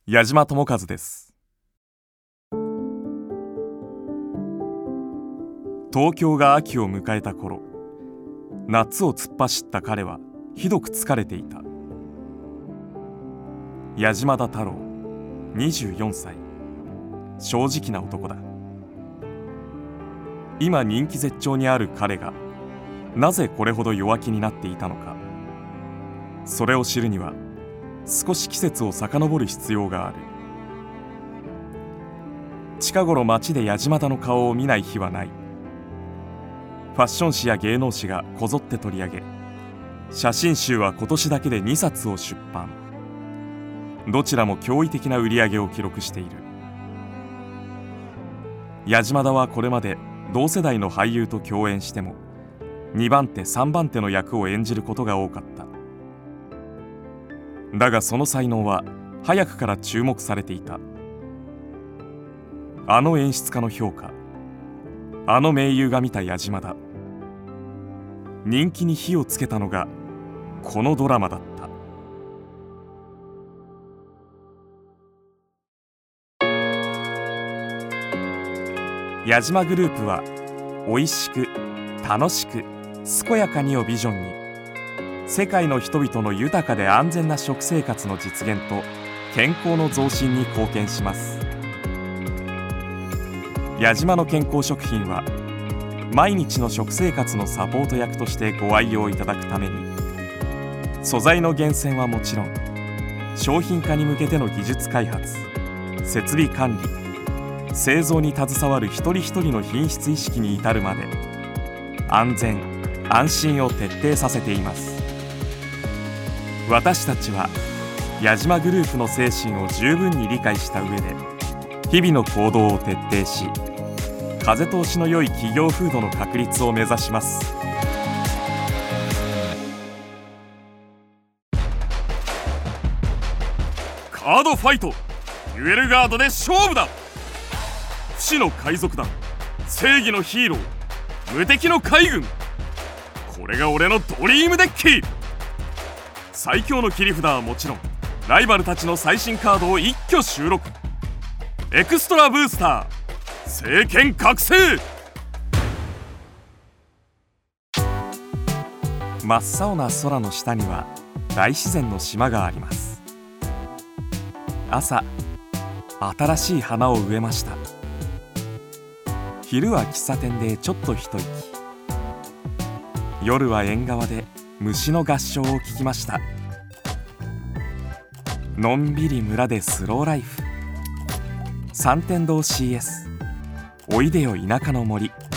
矢島智和です。東京が秋を迎えた頃、夏を突っ走った彼はひどく疲れていた。矢島田太郎、24歳、正直な男だ。今人気絶頂にある彼がなぜこれほど弱気になっていたのか、それを知るには少し季節を遡る必要がある。近頃街で矢島田の顔を見ない日はない。ファッション誌や芸能誌がこぞって取り上げ、写真集は今年だけで2冊を出版。どちらも驚異的な売り上げを記録している。矢島田はこれまで同世代の俳優と共演しても2番手3番手の役を演じることが多かった。だがその才能は早くから注目されていた。あの演出家の評価、あの名優が見た矢島田、人気に火をつけたのがこのドラマだった。矢島グループはおいしく楽しく健やかにをビジョンに、世界の人々の豊かで安全な食生活の実現と健康の増進に貢献します。矢島の健康食品は毎日の食生活のサポート役としてご愛用いただくために、素材の厳選はもちろん、商品化に向けての技術開発、設備管理、製造に携わる一人一人の品質意識に至るまで安全・安心を徹底させています。私たちは矢島グループの精神を十分に理解した上で、日々の行動を徹底し、風通しの良い企業風土の確立を目指します。カードファイト、デュエルガードで勝負だ。不死の海賊団、正義のヒーロー、無敵の海軍、これが俺のドリームデッキ。最強の切り札はもちろん、ライバルたちの最新カードを一挙収録。エクストラブースター、聖剣覚醒。真っ青な空の下には大自然の島があります。朝、新しい花を植えました。昼は喫茶店でちょっと一息、夜は縁側で虫の合唱を聞きました。のんびり村でスローライフ。三天堂 CS、おいでよ田舎の森。